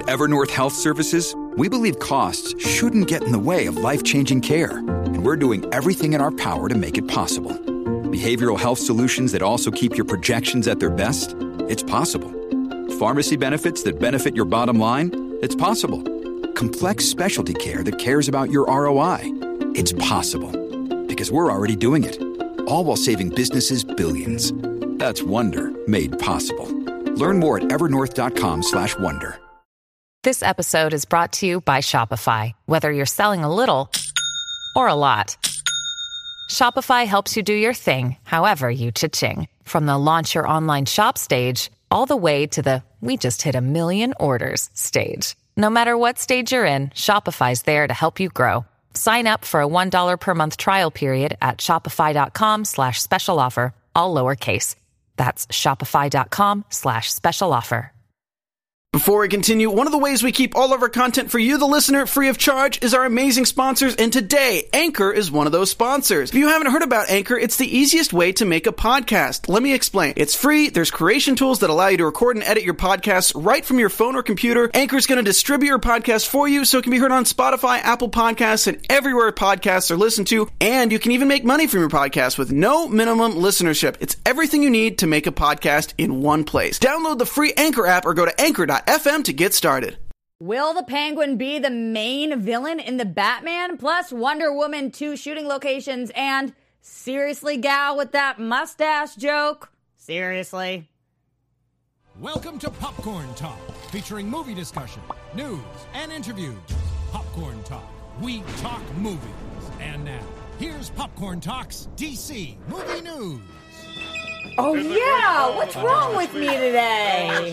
At Evernorth Health Services, we believe costs shouldn't get in the way of life-changing care, and we're doing everything in our power to make it possible. Behavioral health solutions that also keep your projections at their best? It's possible. Pharmacy benefits that benefit your bottom line? It's possible. Complex specialty care that cares about your ROI? It's possible. Because we're already doing it. All while saving businesses billions. That's Wonder made possible. Learn more at evernorth.com/wonder. This episode is brought to you by Shopify. Whether you're selling a little or a lot, Shopify helps you do your thing, however you cha-ching. From the launch your online shop stage, all the way to the we just hit 1 million orders stage. No matter what stage you're in, Shopify's there to help you grow. Sign up for a $1 per month trial period at shopify.com/special offer, all lowercase. That's shopify.com/special offer. Before we continue, one of the ways we keep all of our content for you, the listener, free of charge is our amazing sponsors, and today, Anchor is one of those sponsors. If you haven't heard about Anchor, it's the easiest way to make a podcast. Let me explain. It's free, there's creation tools that allow you to record and edit your podcasts right from your phone or computer. Anchor's going to distribute your podcast for you so it can be heard on Spotify, Apple Podcasts, and everywhere podcasts are listened to, and you can even make money from your podcast with no minimum listenership. It's everything you need to make a podcast in one place. Download the free Anchor app or go to anchor.fm to get started. Will the Penguin be the main villain in the Batman plus Wonder Woman 2 shooting locations? And seriously, gal, with that mustache joke? Seriously? Welcome to Popcorn Talk, featuring movie discussion, news, and interviews. Popcorn Talk. We talk movies. And now, here's Popcorn Talk's DC Movie News. Oh, yeah! What's wrong with me today?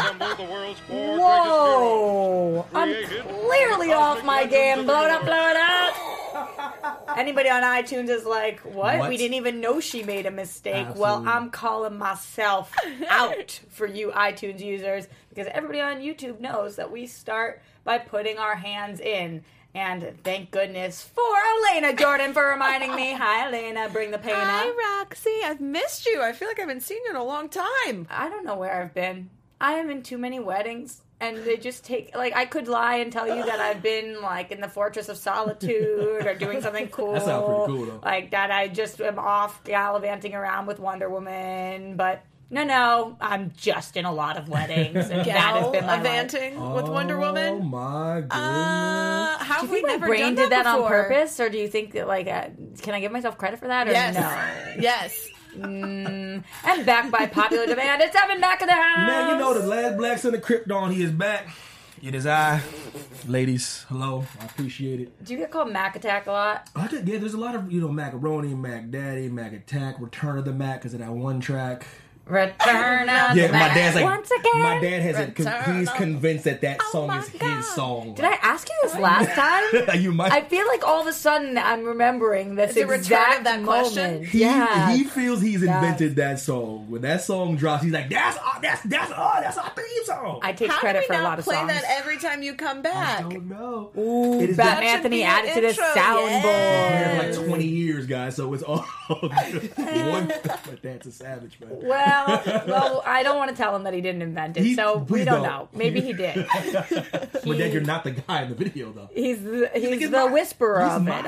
Whoa! I'm clearly off my game. Blow it up, blow it up! Anybody on iTunes is like, what? We didn't even know she made a mistake. Absolutely. Well, I'm calling myself out for you iTunes users, because everybody on YouTube knows that we start by putting our hands in. And thank goodness for Elena Jordan for reminding me. Hi, Elena. Bring the pain up. Hi, Roxy. I've missed you. I feel like I haven't seen you in a long time. I don't know where I've been. I am in too many weddings. And they just take, like, I could lie and tell you that I've been, like, in the Fortress of Solitude or doing something cool. That sounds pretty cool, though. Like, that I just am off gallivanting around with Wonder Woman. But no, I'm just in a lot of weddings. And that has been my gallivanting with Wonder Woman? Oh, my goodness. How have we my never brain done did that before? on purpose? Or do you think that, like, can I give myself credit for that? Or yes. No? Yes. And back by popular demand, it's Evan back in the house. Man, you know the last Black Son of Krypton, he is back. It is I. Ladies, hello. I appreciate it. Do you get called Mac Attack a lot? Yeah, there's a lot of, Macaroni, Mac Daddy, Mac Attack, Return of the Mac, because of that one track. Return of the my dad's like, once again. My dad has he's convinced that song is his song. Did I ask you this last time? You might. I feel like all of a sudden I'm remembering this exact that moment. question? He feels he's invented that song. When that song drops, he's like, that's our theme song. I take credit for a lot of songs. How do we not play that every time you come back? I don't know. Ooh, it is Bat that Anthony should be added an to the intro. soundboard. For like 20 years, guys, so it's all good. But that's a savage, man. Well, I don't want to tell him that he didn't invent it, so we don't know. Maybe he did. But then you're not the guy in the video, though. He's the whisperer of it,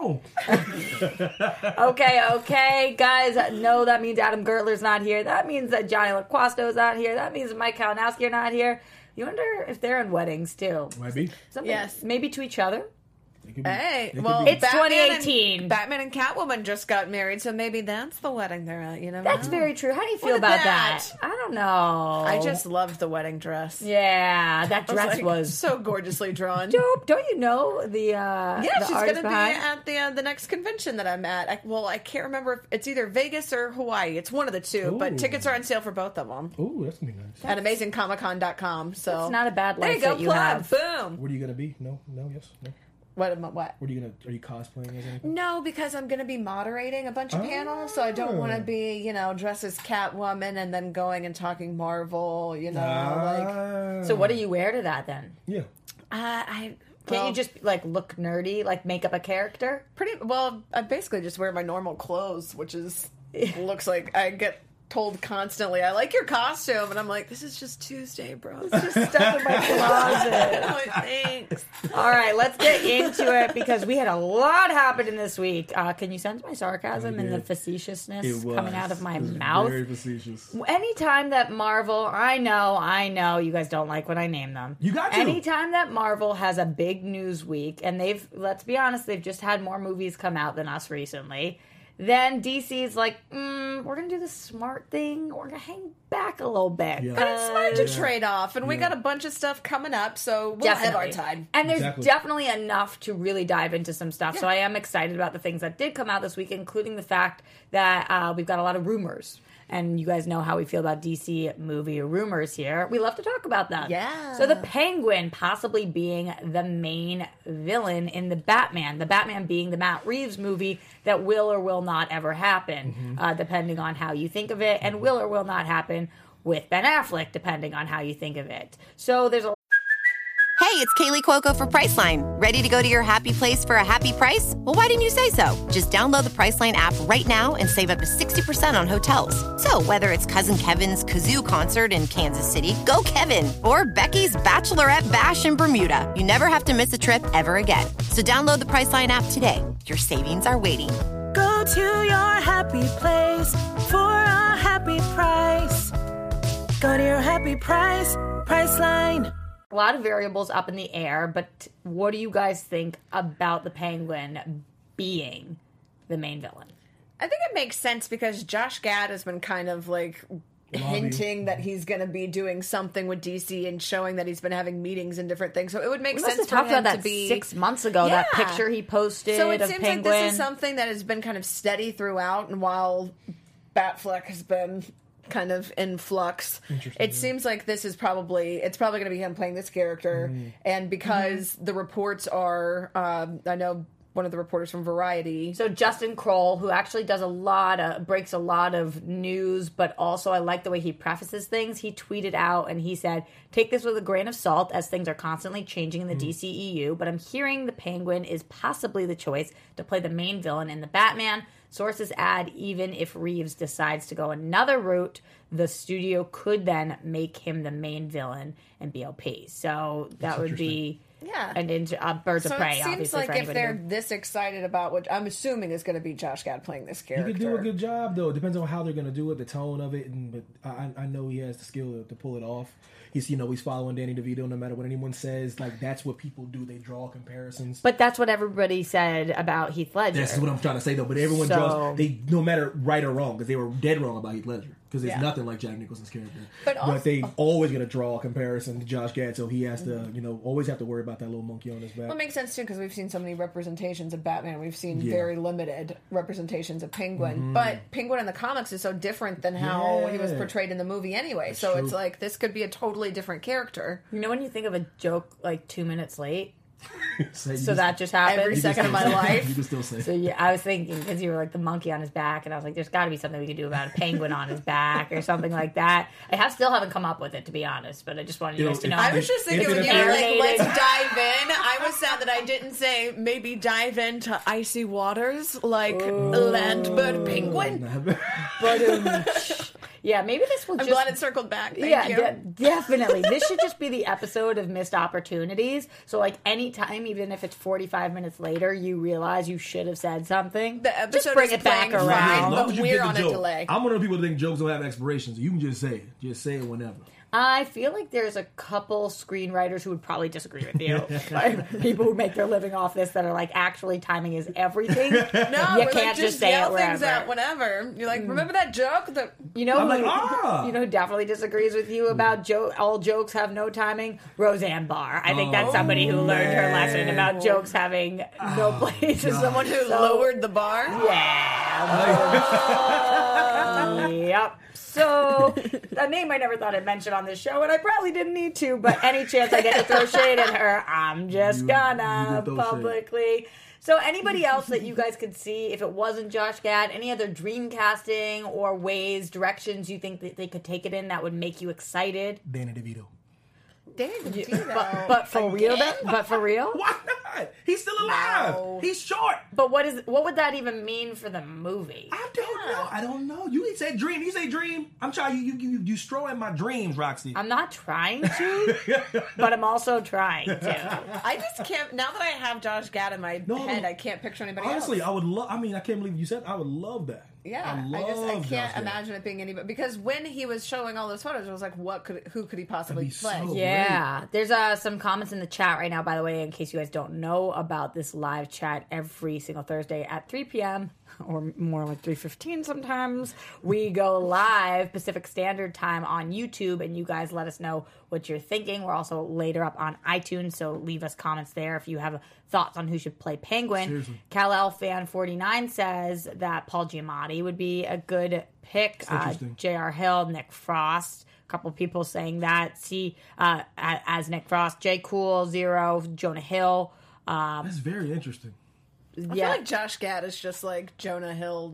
okay? Okay, guys, no, that means Adam Gertler's not here. That means that Johnny LaQuasto's not here. That means Mike Kalinowski are not here. You wonder if they're in weddings, too. Might be. Yes. Maybe to each other. Hey, well, it's 2018. Batman and Catwoman just got married, so maybe that's the wedding they're at. You know, that's very true. How do you feel about that? I don't know. I just loved the wedding dress. Yeah, that dress was so gorgeously drawn. Dope. Don't you know the? Yeah, the she's going to be behind? at the next convention that I'm at. I can't remember if it's either Vegas or Hawaii. It's one of the two, but tickets are on sale for both of them. Ooh, that's gonna be nice. At AmazingComicCon.com. So it's not a bad life there you go. that you have. Boom. What are you gonna be? No, yes, no. What? Are you cosplaying as anything? No, because I'm going to be moderating a bunch of panels, so I don't want to be, dressed as Catwoman and then going and talking Marvel, So what do you wear to that then? Yeah. Can't you just look nerdy, make up a character? I basically just wear my normal clothes, which looks like I get told constantly, I like your costume. And I'm like, this is just Tuesday, bro. It's just stuff in my closet. I'm like, thanks. All right, let's get into it because we had a lot happening this week. Can you sense my sarcasm and the facetiousness coming out of my mouth? Very facetious. Anytime that Marvel, I know, you guys don't like when I name them. You got to. Anytime that Marvel has a big news week, and let's be honest, they've just had more movies come out than us recently, then DC's like, we're going to do the smart thing. We're going to hang back a little bit. But it's smart to trade off, and we got a bunch of stuff coming up, so we'll have our time. And there's definitely enough to really dive into some stuff, so I am excited about the things that did come out this week, including the fact that we've got a lot of rumors. And you guys know how we feel about DC movie rumors here. We love to talk about them. Yeah. So the Penguin possibly being the main villain in the Batman being the Matt Reeves movie that will or will not ever happen, depending on how you think of it, and will or will not happen with Ben Affleck, depending on how you think of it. So there's a Hey, it's Kaylee Cuoco for Priceline. Ready to go to your happy place for a happy price? Well, why didn't you say so? Just download the Priceline app right now and save up to 60% on hotels. So whether it's Cousin Kevin's Kazoo Concert in Kansas City, go Kevin, or Becky's Bachelorette Bash in Bermuda, you never have to miss a trip ever again. So download the Priceline app today. Your savings are waiting. Go to your happy place for a happy price. Go to your happy price, Priceline. A lot of variables up in the air, but what do you guys think about the Penguin being the main villain? I think it makes sense because Josh Gad has been kind of like hinting that he's going to be doing something with DC and showing that he's been having meetings and different things. So it would make sense for him about that to be 6 months ago. Yeah. That picture he posted. So it of seems Penguin. like this is something that has been kind of steady throughout, and while Batfleck has been kind of in flux, it seems like this is probably going to be him playing this character. And because the reports are, I know one of the reporters from Variety. So Justin Kroll, who actually does breaks a lot of news, but also I like the way he prefaces things. He tweeted out and he said, "Take this with a grain of salt as things are constantly changing in the DCEU, but I'm hearing the Penguin is possibly the choice to play the main villain in the Batman. Sources add, even if Reeves decides to go another route, the studio could then make him the main villain in BLP." So that would be Birds of Prey, obviously. It seems like if they're this excited about what I'm assuming is going to be Josh Gad playing this character. He could do a good job, though. It depends on how they're going to do it, the tone of it. But I know he has the skill to pull it off. He's following Danny DeVito no matter what anyone says. Like, that's what people do. They draw comparisons. But that's what everybody said about Heath Ledger. That's what I'm trying to say, though. But everyone draws, no matter right or wrong, because they were dead wrong about Heath Ledger. Because there's nothing like Jack Nicholson's character. But they always going to draw a comparison to Josh Gad, so he has to, always have to worry about that little monkey on his back. Well, it makes sense, too, because we've seen so many representations of Batman. We've seen very limited representations of Penguin. But Penguin in the comics is so different than how he was portrayed in the movie anyway. That's true. It's like, this could be a totally different character. You know when you think of a joke like 2 minutes late? That just happened every second of my life. You can still say. So yeah, I was thinking because you were like the monkey on his back, and I was like, "There's got to be something we could do about a penguin on his back or something like that." I still haven't come up with it, to be honest, but I just wanted you guys to know. I was just thinking when you were like, "Let's dive in." I was sad that I didn't say maybe dive into icy waters like Landbird Penguin. Yeah, maybe this will I'm glad it circled back. Thank you. Definitely. This should just be the episode of missed opportunities. So, like, any time, even if it's 45 minutes later, you realize you should have said something. The episode just bring is it back fine, around. but we're on a delay. I'm one of the people that think jokes don't have expirations. You can just say it. Just say it whenever. I feel like there's a couple screenwriters who would probably disagree with you. Like, people who make their living off this that are like, actually, timing is everything. No, you can't just say yell it things out whenever. You're like, remember that joke? You know who definitely disagrees with you about all jokes have no timing? Roseanne Barr. I think that's somebody who learned her lesson about jokes having no place. Someone who lowered the bar? Yeah. Yep. So, a name I never thought I'd mention on this show, and I probably didn't need to, but any chance I get to throw shade at her, I'm just gonna publicly. So, anybody else that you guys could see, if it wasn't Josh Gad, any other dream casting or ways, directions you think that they could take it in that would make you excited? Danny DeVito. Danny DeVito. But for real, then? But for real? Why died. He's still alive. No. He's short. But what would that even mean for the movie? I don't know. You say dream. You say dream. I'm trying. You stroll in my dreams, Roxy. I'm not trying to, but I'm also trying to. I just can't. Now that I have Josh Gad in my head, I can't picture anybody else. Honestly, I would love. I mean, I can't believe you said. I would love that. Yeah, I can't imagine it being anybody, because when he was showing all those photos, I was like, who could he possibly play? So yeah, there's some comments in the chat right now, by the way, in case you guys don't know about this live chat every single Thursday at 3 p.m. or more like 3:15 sometimes. We go live Pacific Standard Time on YouTube, and you guys let us know what you're thinking. We're also later up on iTunes, so leave us comments there if you have thoughts on who should play Penguin. Kal-El Fan 49 says that Paul Giamatti would be a good pick. J.R. Hill, Nick Frost. A couple people saying that. As Nick Frost, J. Cool, Zero, Jonah Hill. That's very interesting. I feel like Josh Gad is just like Jonah Hill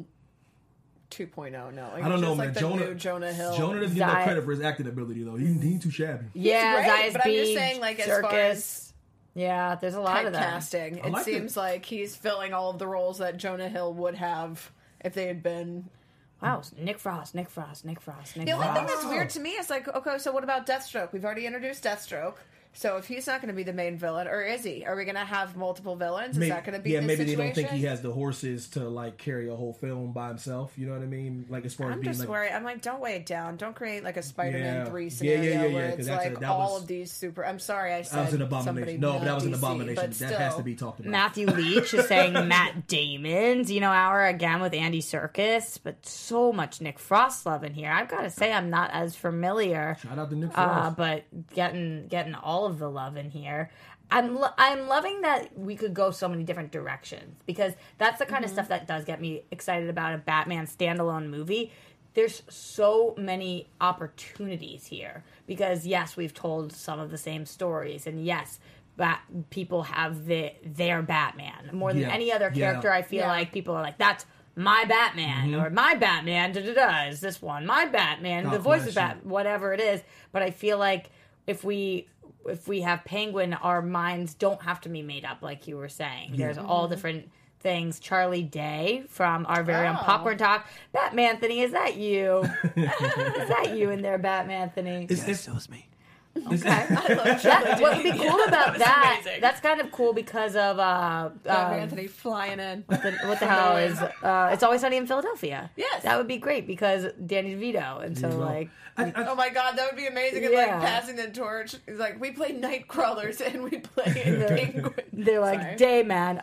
2.0. No, like, I don't know, man. Like Jonah Hill. Jonah doesn't get no credit for his acting ability, though. He's too shabby. Yeah, great, but I'm just saying, like, as far as there's a lot of that casting. It seems like he's filling all of the roles that Jonah Hill would have if they had been. Wow, Nick Frost. The only thing that's weird to me is like, okay, so what about Deathstroke? We've already introduced Deathstroke. So if he's not going to be the main villain, or is he? Are we going to have multiple villains? Is that going to be the situation? Maybe they don't think he has the horses to like carry a whole film by himself. You know what I mean? Like as far as being just worried. I'm like, don't weigh it down. Don't create like a Spider-Man 3 scenario where it's like all of these super. I'm sorry, I said that was an abomination. No, but that was an abomination. That has to be talked about. Matthew Leach is saying Matt Damon's hour again with Andy Serkis, but so much Nick Frost love in here. I've got to say, I'm not as familiar. Shout out to Nick Frost, but getting all of the love in here. I'm loving that we could go so many different directions, because that's the kind of stuff that does get me excited about a Batman standalone movie. There's so many opportunities here, because yes, we've told some of the same stories, and yes, people have their Batman more than any other character. I feel like people are like, that's my Batman, or my Batman is this one, my Batman, the voice is Batman, whatever it is. But I feel like if we have Penguin, our minds don't have to be made up, like you were saying. There's all different things. Charlie Day from our very own Popcorn Talk. Batman-thony, is that you? Is that you in there, Batman-thony? Yes, that was me. Okay. I love that. What would be cool about that? Amazing. That's kind of cool because of Anthony flying in. What the hell is? It's Always Sunny in Philadelphia. Yes, that would be great because Danny DeVito, and so like. Oh my god, that would be amazing! And like passing the torch, he's like, we play Nightcrawlers and we play Penguin. They're like, Dayman,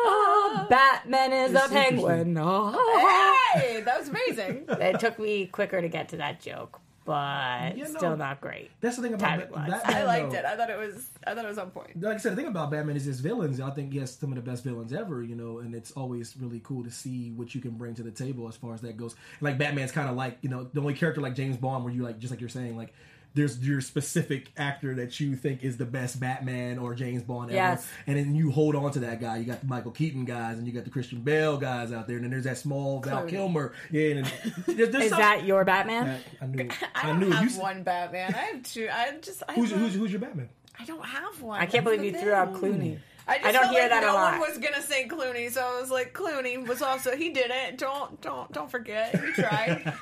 Batman is a penguin. Hey, that was amazing. It took me quicker to get to that joke. But still not great. That's the thing about Batman. I liked it. I thought it was on point. Like I said, the thing about Batman is his villains. I think he has some of the best villains ever, and it's always really cool to see what you can bring to the table as far as that goes. Like Batman's kind of like, the only character like James Bond where you like, just like you're saying, like there's your specific actor that you think is the best Batman or James Bond ever. And then you hold on to that guy. You got the Michael Keaton guys and you got the Christian Bale guys out there. And then there's that small Val Kilmer. Yeah, and is that your Batman? I knew. I don't have one Batman. I have two. Who's your Batman? I don't have one. I can't believe you threw out Clooney. I don't hear that a lot. No one was gonna say Clooney, so I was like, Clooney was also, he did it. Don't forget. He tried.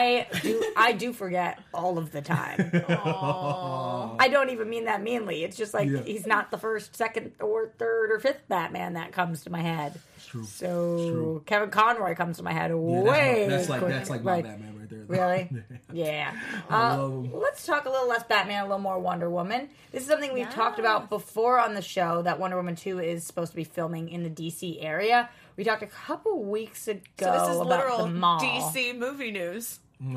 I do forget all of the time. Aww. I don't even mean that meanly. It's just like he's not the first, second, or third, or fifth Batman that comes to my head. It's true. So Kevin Conroy comes to my head That's like my Batman right there. Really? Yeah. Let's talk a little less Batman, a little more Wonder Woman. This is something we've talked about before on the show, that Wonder Woman 2 is supposed to be filming in the D.C. area. We talked a couple weeks ago about the mall. DC movie news. Oh,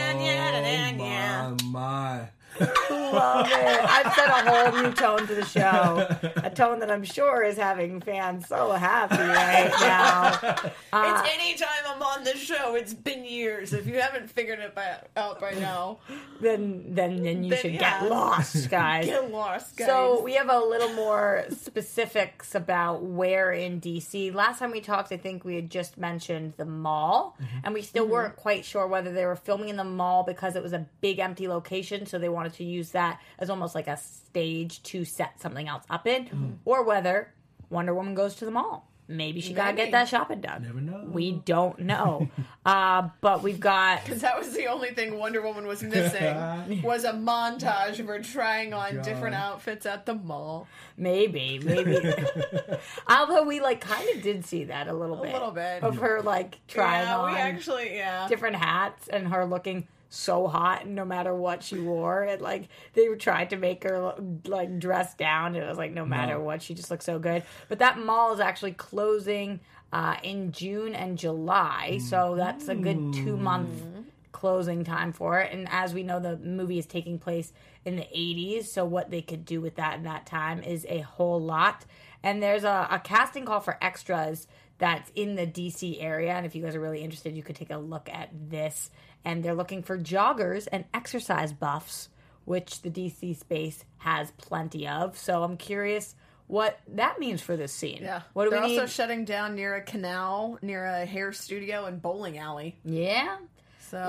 my. Love it. I've set a whole new tone to the show. A tone that I'm sure is having fans so happy right now. It's any time I'm on this show. It's been years. If you haven't figured it out by now, then you should get lost, guys. Get lost, guys. So we have a little more specifics about where in DC. Last time we talked, I think we had just mentioned the mall, and we still weren't quite sure whether they were filming in the mall because it was a big empty location, so they wanted to use that as almost like a stage to set something else up in, or whether Wonder Woman goes to the mall. Maybe she gotta get that shopping done. Never know. We don't know. But we've got... Because that was the only thing Wonder Woman was missing, was a montage of her trying on different outfits at the mall. Maybe. Although we, like, kind of did see that a little bit. Of her, like, trying on we actually, different hats and her looking so hot no matter what she wore. And, like, they tried to make her, like, dress down. It was like, no matter what, she just looked so good. But that mall is actually closing in June and July, so that's a good 2-month closing time for it. And as we know, the movie is taking place in the 80s, so what they could do with that in that time is a whole lot. And there's a casting call for extras that's in the DC area, and if you guys are really interested, you could take a look at this. And they're looking for joggers and exercise buffs, which the DC space has plenty of. So I'm curious what that means for this scene. Yeah. What do They're we need? also shutting down near a canal, near a hair studio and bowling alley. Yeah. So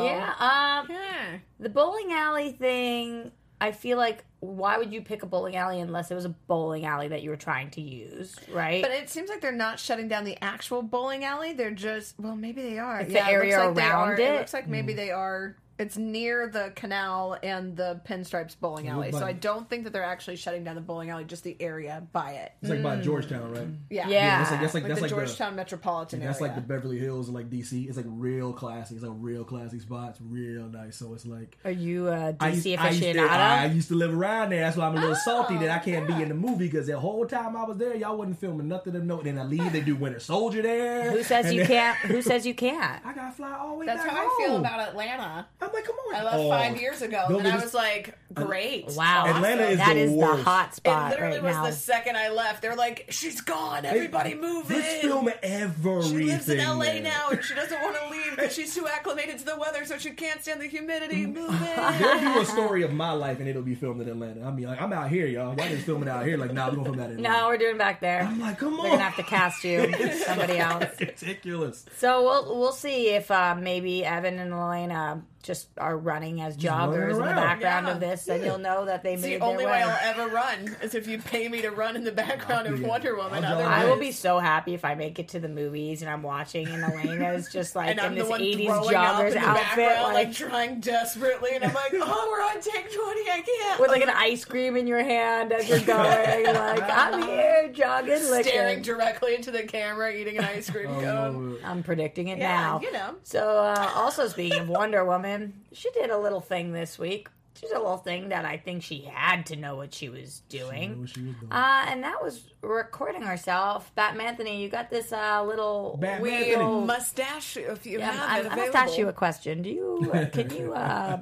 the bowling alley thing, I feel like, why would you pick a bowling alley unless it was a bowling alley that you were trying to use, right? But it seems like they're not shutting down the actual bowling alley. They're just, well, maybe they are. It's the area around it. It looks like maybe they are. It's near the canal and the Pinstripes bowling alley. So I don't think that they're actually shutting down the bowling alley, just the area by it. It's like by Georgetown, right? Yeah. That's like the Georgetown metropolitan area. That's like the Beverly Hills and like DC. It's like real classy. It's like a real classy spot. It's real nice. So it's like... Are you a DC aficionado? I used to live around there. That's why I'm a little salty that I can't be in the movie, because the whole time I was there, y'all wasn't filming nothing of note. Then I leave, they do Winter Soldier there. Who says you can't? Who says you can't? I gotta fly all the way That's back how home. I feel about Atlanta. I'm like, come on. I left 5 years ago, and I was like, great. Wow. Atlanta is that the is worst. the hot spot It literally right was now. the second I left. They're like, she's gone. Everybody move in. Let's film everything. She lives in LA there. now, and she doesn't want to leave because she's too acclimated to the weather, so she can't stand the humidity. Move in. There'll be a story of my life, and it'll be filmed in Atlanta. I mean, like, I'm out here, y'all. Why is filming out here? Like, nah, we're gonna film that in Atlanta. No, we're doing back there. I'm like, come on. They're gonna have to cast you, somebody else. Ridiculous. So we'll see if maybe Evan and Elena just are running as joggers in the background of this, and you'll know that they made the only their way way. I'll ever run is if you pay me to run in the background of Wonder Woman. I will be so happy if I make it to the movies and I'm watching, and Elena's just like in this 80s joggers outfit, like trying desperately, and I'm like, oh, we're on take 20, I can't. With like an ice cream in your hand as you're going, like, I'm here jogging, staring directly into the camera, eating an ice cream cone. I'm predicting it now. You know. So also speaking of Wonder Woman, she did a little thing this week. She did a little thing that I think she had to know what she was doing. And that was recording herself. Batman Anthony, you got this little weird mustache. If you have it I must ask you a question. Can you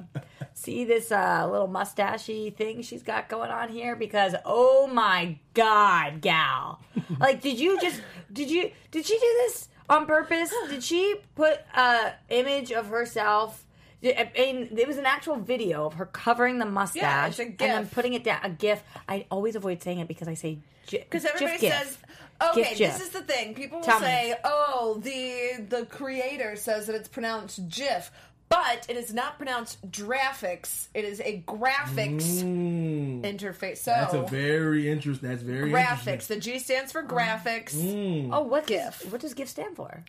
see this little mustachy thing she's got going on here? Because oh my God, gal! Like, did she do this on purpose? Did she put an image of herself? And it was an actual video of her covering the mustache it's a GIF. and then putting it down. A GIF. I always avoid saying it because I say because everybody GIF. says, okay, GIF. this is the thing. People will Tell say, me. oh, the creator says that it's pronounced GIF. But it is not pronounced graphics. It is a graphics interface. So that's a very interesting. That's very graphics. Interesting. The G stands for graphics. Oh, what GIF? What does GIF stand for?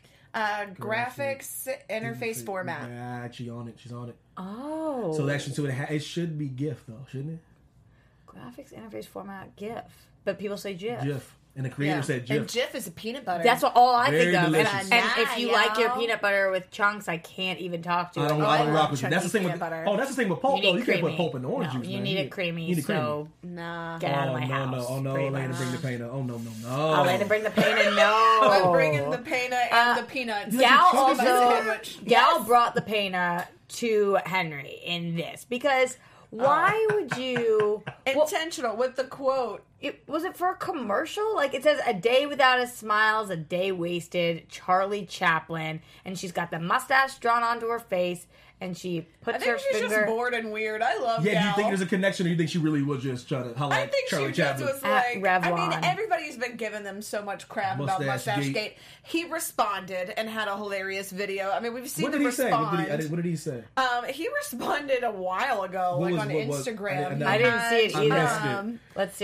Graphics interface format. Yeah, she's on it. She's on it. Oh, so actually, it should be GIF though, shouldn't it? Graphics interface format GIF, but people say GIF. GIF. And the creator said GIF. And GIF is a peanut butter. That's what all I Very think of. delicious. And if you like your peanut butter with chunks, I can't even talk to you. I don't rock with you. That's the thing with butter. that's the thing with pulp. You can't put pulp in orange juice. You need it creamy. You need so nah. Get out of my house. Oh no! Elena, bring the painter. Oh no! Elena, bring the painter. No. I'm bringing the painter and the peanuts. Gal brought the painter to Henry in this because. Why would you... Intentional with the quote. Was it for a commercial? Like, it says, a day without a smile is a day wasted, Charlie Chaplin. And she's got the mustache drawn onto her face, and she puts her finger... I think she's just bored and weird. I love Gal. do you think there's a connection, or you think she really was just trying to highlight Charlie Chaplin? I think she just was like... I mean, everybody's been giving them so much crap about Mustache Gate. He responded and had a hilarious video. I mean, we've seen him respond. What did he say? He responded a while ago, on Instagram. I didn't see it either. Let's see. It was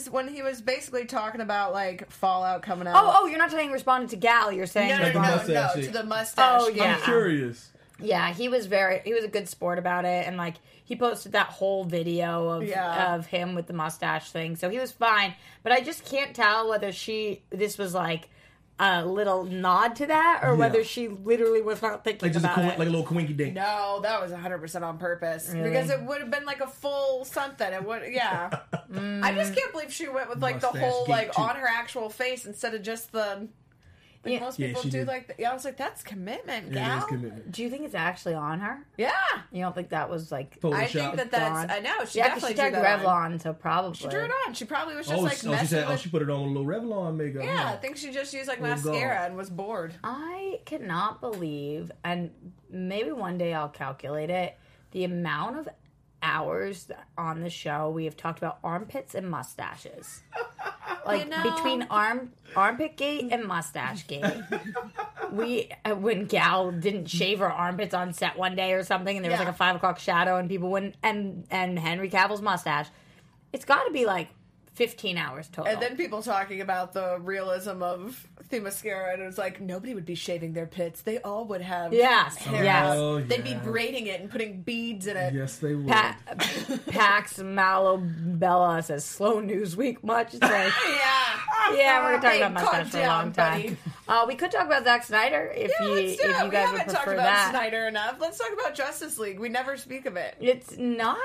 when he was basically talking about like Fallout coming out. Oh, you're not saying responding to Gal. You're saying no, to the mustache. Oh, yeah. I'm curious. Yeah, he was a good sport about it, and like he posted that whole video of him with the mustache thing, so he was fine. But I just can't tell whether this was like a little nod to that, or whether she literally was not thinking about it. Like a little quinky dink. No, that was 100% on purpose. Really? Because it would have been like a full something. It would, yeah. I just can't believe she went with like Mustache the whole like too. on her actual face instead of just the. Like most people do, like I was like, that's commitment, gal. Yeah, it is commitment. Do you think it's actually on her? Yeah, you don't think that was like? I think that's. I know she definitely she tagged Revlon, so probably she drew it on. She probably was just like messing with. She put it on with a little Revlon makeup. Yeah, I think she just used like mascara and was bored. I cannot believe, and maybe one day I'll calculate it, the amount of hours on the show we have talked about armpits and mustaches. Like between armpit gate and mustache gate. When Gal didn't shave her armpits on set one day or something, and there was like a 5 o'clock shadow, and people wouldn't, and Henry Cavill's mustache, it's got to be like 15 hours total. And then people talking about the realism of Themyscira, and it was like, nobody would be shaving their pits. They all would have hair. Yes. They'd be braiding it and putting beads in it. Yes, they would. Pax Malobella says, slow news week much. It's like, yeah, we're going to talk about mustache for a long time. We could talk about Zack Snyder if you guys would prefer that. We haven't talked about Snyder enough. Let's talk about Justice League. We never speak of it. It's not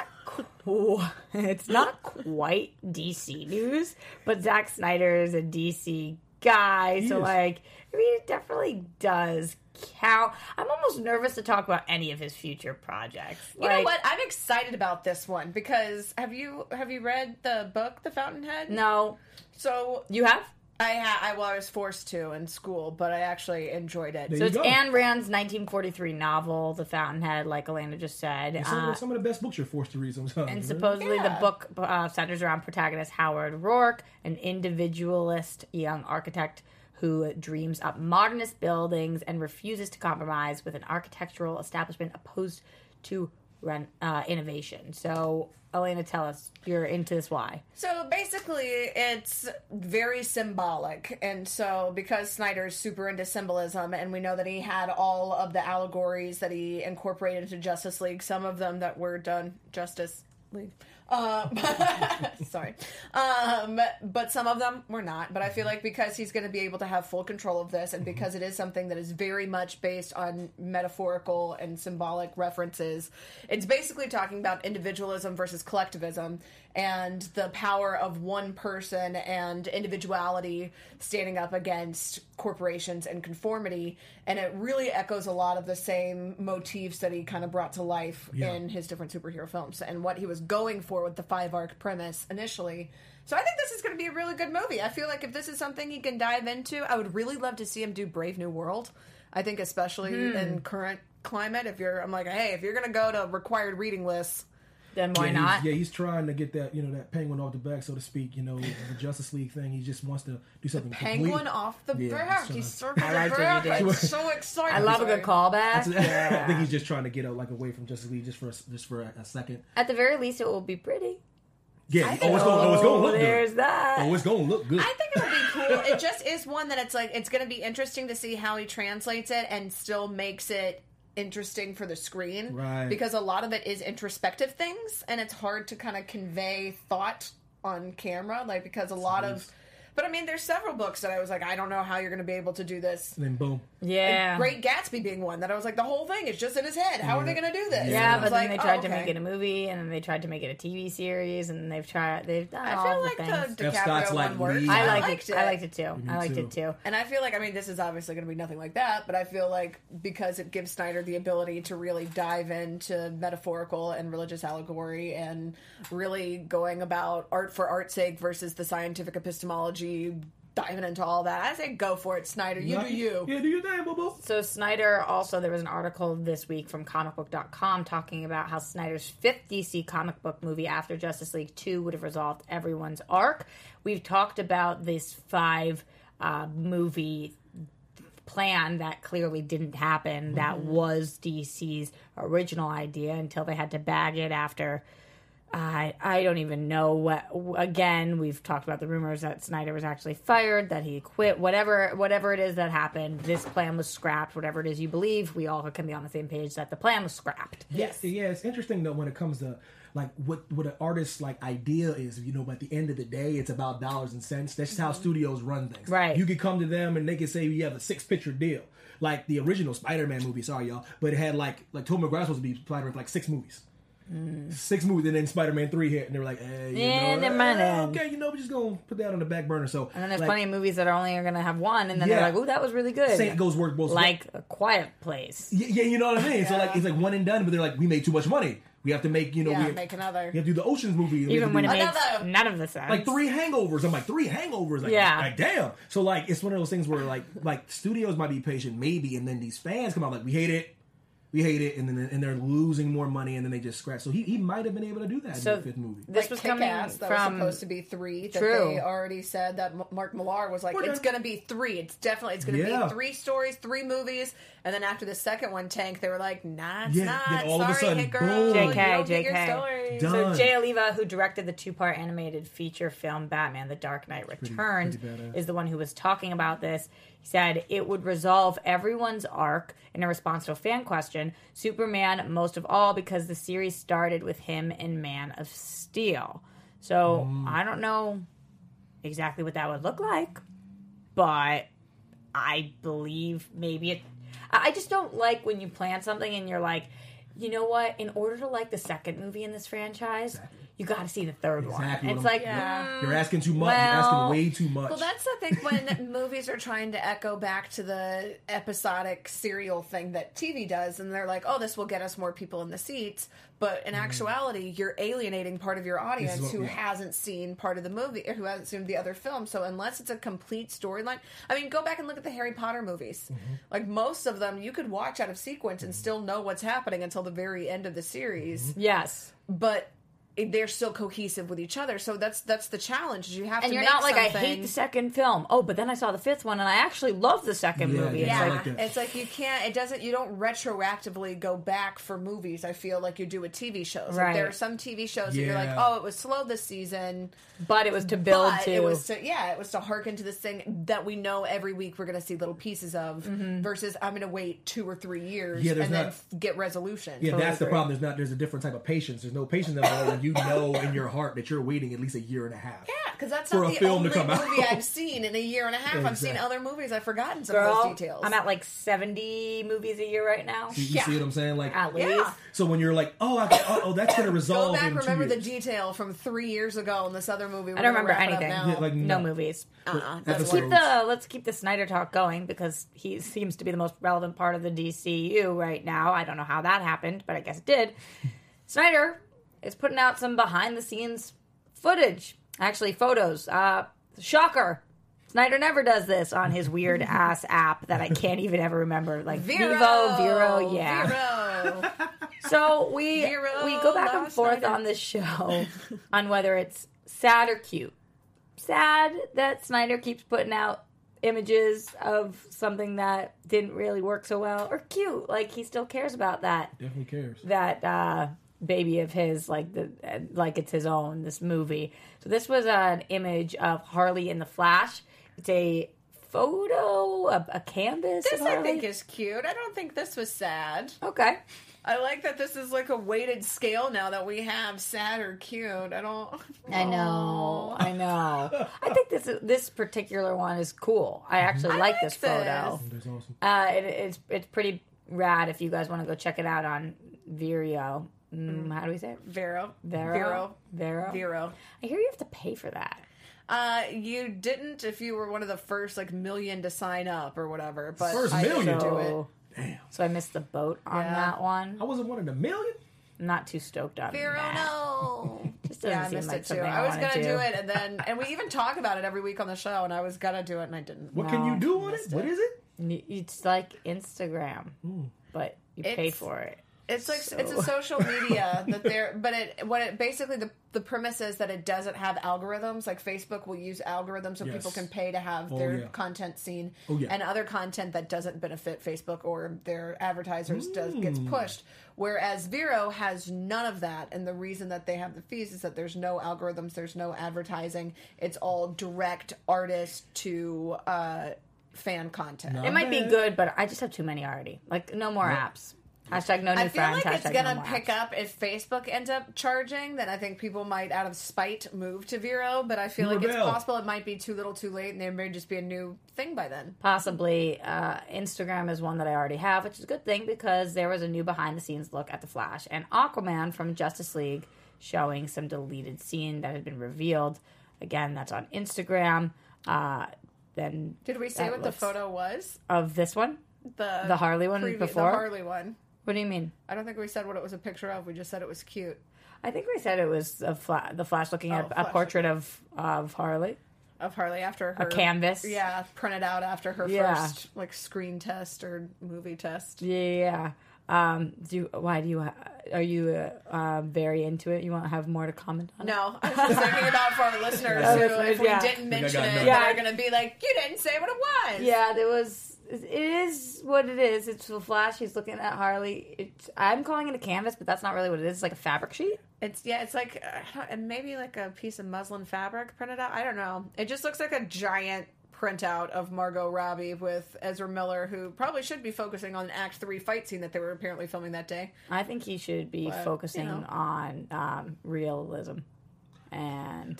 quite DC news, but Zack Snyder is a DC guy, so like, I mean, it definitely does count. I'm almost nervous to talk about any of his future projects. You know what? I'm excited about this one because have you read the book, The Fountainhead? No. So you have? I was forced to in school, but I actually enjoyed it. So it's Ayn Rand's 1943 novel, The Fountainhead, like Elena just said. Some of the best books you're forced to read sometimes. And supposedly the book centers around protagonist Howard Rourke, an individualist young architect who dreams up modernist buildings and refuses to compromise with an architectural establishment opposed to innovation. So, Elena, tell us, you're into this, why? So basically, it's very symbolic. And so because Snyder's super into symbolism, and we know that he had all of the allegories that he incorporated into Justice League, some of them that were done Justice League. Sorry. But some of them were not. But I feel like because he's going to be able to have full control of this, and because it is something that is very much based on metaphorical and symbolic references, it's basically talking about individualism versus collectivism and the power of one person and individuality standing up against corporations and conformity. And it really echoes a lot of the same motifs that he kind of brought to life in his different superhero films and what he was going for with the 5-arc premise initially. So I think this is going to be a really good movie. I feel like if this is something he can dive into, I would really love to see him do Brave New World. I think especially in current climate, if you're going to go to required reading lists, then why not? He's trying to get that, that penguin off the back, so to speak. The Justice League thing. He just wants to do something. Penguin off the back. He's circling the back. I'm so excited. I love a good callback. I think he's just trying to get away from Justice League just for a second. At the very least, it will be pretty. Yeah. It's going to look good. There's that. It's going to look good. I think it'll be cool. It just is one that it's going to be interesting to see how he translates it and still makes it interesting for the screen, right? Because a lot of it is introspective things, and it's hard to kind of convey thought on camera, because a lot of. But I mean, there's several books that I was like, I don't know how you're going to be able to do this. And then boom. Yeah. And Great Gatsby being one that I was like, the whole thing is just in his head. How are they going to do this? Yeah, but then they tried to make it a movie, and then they tried to make it a TV series, and they've done I all feel the like things. the DiCaprio one worked. I liked it too. I liked it too. And I feel like, this is obviously going to be nothing like that, but I feel like because it gives Snyder the ability to really dive into metaphorical and religious allegory and really going about art for art's sake versus the scientific epistemology, diving into all that. I say go for it, Snyder. You do you. Yeah, do your thing, boo-boo. So Snyder also, there was an article this week from comicbook.com talking about how Snyder's 5th DC comic book movie after Justice League 2 would have resolved everyone's arc. We've talked about this 5 movie plan that clearly didn't happen. Mm-hmm. That was DC's original idea until they had to bag it after I don't even know what. Again, we've talked about the rumors that Snyder was actually fired, that he quit, whatever it is that happened. This plan was scrapped. Whatever it is you believe, we all can be on the same page that the plan was scrapped. Yes, yeah. It's interesting though when it comes to like what an artist's like idea is. At the end of the day, it's about dollars and cents. That's just how studios run things. Right. You could come to them and they could say you have a 6-picture deal, like the original Spider-Man movie. Sorry, y'all, but it had like Tobey Maguire was supposed to be Spider-Man for like 6 movies. 6 movies, and then Spider-Man 3 hit, and they were like, "Hey, okay, we're just gonna put that on the back burner." So, and then there's plenty of movies that are only going to have one, and then they're like, "Ooh, that was really good." Same goes work both like A Quiet Place. Yeah, you know what I mean. So it's like one and done, but they're like, "We made too much money. We have to make make another. We have to do the Ocean's movie, even when it makes none of the sense. Like 3 Hangovers. I'm like 3 Hangovers. Like damn. So like it's one of those things where like studios might be patient, maybe, and then these fans come out like, we hate it, and then they're losing more money, and then they just scratch. So he might have been able to do that in the 5th movie. This was coming from that was supposed to be 3. That they already said that Mark Millar was like, it's going to be 3. It's going to be 3 stories, 3 movies. And then after the second one tanked, they were like, nah, it's not. Then all Sorry, of a sudden, hit girl. boom. JK. So Jay Oliva, who directed the 2-part animated feature film Batman: The Dark Knight Returns, is the one who was talking about this. He said it would resolve everyone's arc in a response to a fan question. Superman, most of all, because the series started with him in Man of Steel. So I don't know exactly what that would look like, but I believe maybe I just don't like when you plan something and you're like, you know what? In order to like the second movie in this franchise, you got to see the third one. It's like, you're asking too much. You're asking way too much. Well, that's the thing when movies are trying to echo back to the episodic serial thing that TV does, and they're like, oh, this will get us more people in the seats. But in actuality, you're alienating part of your audience who hasn't seen part of the movie, or who hasn't seen the other film. So unless it's a complete storyline, I mean, go back and look at the Harry Potter movies. Like most of them, you could watch out of sequence and still know what's happening until the very end of the series. Yes. But they're still cohesive with each other, so that's the challenge. You have and to. And you're make not like something... I hate the second film. Oh, but then I saw the 5th one, and I actually love the second movie. It's like you can't. It doesn't. You don't retroactively go back for movies. I feel like you do with TV shows. Right. Like there are some TV shows that you're like, oh, it was slow this season, but it was to build to. It was to hearken to this thing that we know every week we're going to see little pieces of. Versus I'm going to wait 2 or 3 years and then get resolution. Yeah, that's the problem. There's a different type of patience. There's no patience when you know in your heart that you're waiting at least a year and a half. Yeah, because that's not the only movie I've seen in a year and a half. Exactly. I've seen other movies. I've forgotten some of those details. I'm at like 70 movies a year right now. You see what I'm saying? Like at least. So when you're like, that's going to resolve. Go back, in remember 2 the years. detail from 3 years ago in this other movie. I don't remember anything. No movies. Let's keep the Snyder talk going because he seems to be the most relevant part of the DCU right now. I don't know how that happened, but I guess it did. Snyder is putting out some behind-the-scenes footage. Actually, photos. Shocker. Snyder never does this on his weird-ass app that I can't even ever remember. Like Vero, yeah. Vero. So we go back and forth on this show on whether it's sad or cute. Sad that Snyder keeps putting out images of something that didn't really work so well, or cute, like he still cares about that. Definitely cares. That baby of his, like it's his own, this movie. So this was an image of Harley in the Flash. It's a photo, a canvas. This I think is cute. I don't think this was sad. Okay. I like that this is like a weighted scale now that we have sad or cute. I know. I think this particular one is cool. I actually like this photo. That's awesome. It's pretty rad if you guys want to go check it out on Vero. How do we say it? Vero. I hear you have to pay for that. You didn't if you were one of the first million to sign up or whatever. But first million to do it. Damn. So I missed the boat on that one. I wasn't one in a million. I'm not too stoked on Vero, that. No. Just doesn't seem like something I was gonna do it, and we even talk about it every week on the show. And I was gonna do it, and I didn't. What can you do on it? What is it? It's like Instagram, but you pay for it. It's like it's a social media that basically the premise is that it doesn't have algorithms. Like Facebook will use algorithms so people can pay to have their content seen, and other content that doesn't benefit Facebook or their advertisers gets pushed. Whereas Vero has none of that, and the reason that they have the fees is that there's no algorithms, there's no advertising. It's all direct artist to fan content. It might be good, but I just have too many already. Like, no more apps. Hashtag no new friends. I feel like it's going to pick apps. up if Facebook ends up charging, then I think people might, out of spite, move to Vero, but I feel like it's possible it might be too little too late, and there may just be a new thing by then. Possibly. Instagram is one that I already have, which is a good thing because there was a new behind-the-scenes look at The Flash, and Aquaman from Justice League showing some deleted scene that had been revealed. Again, that's on Instagram. Then did we say what the photo was? Of this one? The Harley one before? The Harley one. What do you mean? I don't think we said what it was a picture of. We just said it was cute. I think we said it was the Flash looking at a portrait of Harley. Of Harley after her... A canvas. Yeah, printed out after her first screen test or movie test. Yeah. Are you very into it? You want to have more to comment on? No, I was just thinking about for our listeners who, if we didn't mention it, they're going to be like, you didn't say what it was. Yeah, it is what it is. It's the Flash. He's looking at Harley. I'm calling it a canvas, but that's not really what it is. It's like a fabric sheet. It's like maybe like a piece of muslin fabric printed out. I don't know. It just looks like a giant printout of Margot Robbie with Ezra Miller, who probably should be focusing on the Act 3 fight scene that they were apparently filming that day. I think he should be focusing on realism. And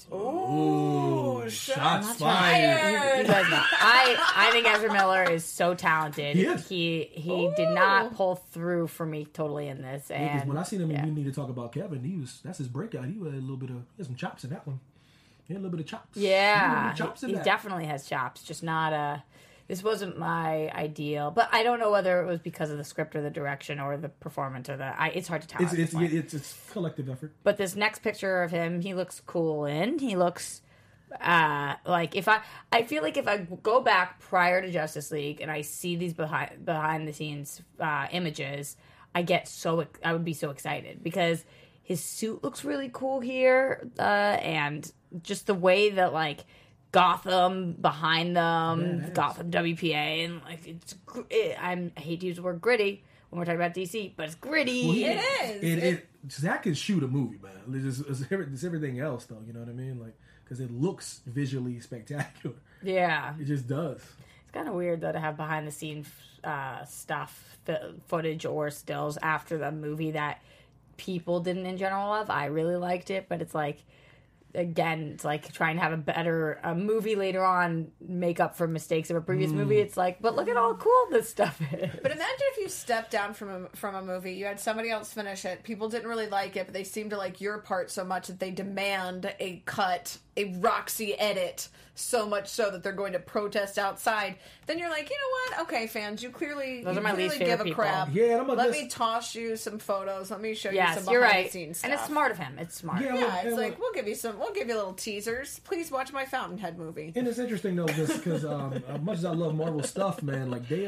shots fired! He does not. I think Ezra Miller is so talented. He did not pull through for me totally in this. And when I seen him, we need to talk about Kevin. That's his breakout. He had he had some chops in that one. He had a little bit of chops. Yeah, he definitely has chops. Just not this wasn't my ideal, but I don't know whether it was because of the script or the direction or the performance or it's hard to tell. It's collective effort. But this next picture of him, he looks cool he looks like I feel like if I go back prior to Justice League and I see these behind the scenes images, I would be so excited because his suit looks really cool here, and just the way that Gotham behind them, Gotham WPA, and I hate to use the word gritty when we're talking about DC, but it's gritty. Well, it is. Zach can shoot a movie, man. It's everything else, though. You know what I mean? Because it looks visually spectacular. Yeah, it just does. It's kind of weird though to have behind the scenes footage or stills after the movie that people didn't in general love. I really liked it, but it's again, it's like trying to have a movie later on make up for mistakes of a previous movie. It's but look at how cool this stuff is. But imagine if you stepped down from a movie, you had somebody else finish it, people didn't really like it, but they seem to like your part so much that they demand a cut, a Roxy edit, so much so that they're going to protest outside. Then you're like, you know what? Okay, fans, you clearly give a crap. Yeah, let me toss you some photos. Let me show you some behind the scenes stuff. And it's smart of him. It's smart. Yeah, it's we'll give you little teasers. Please watch my Fountainhead movie. And it's interesting though, because as much as I love Marvel stuff, man, they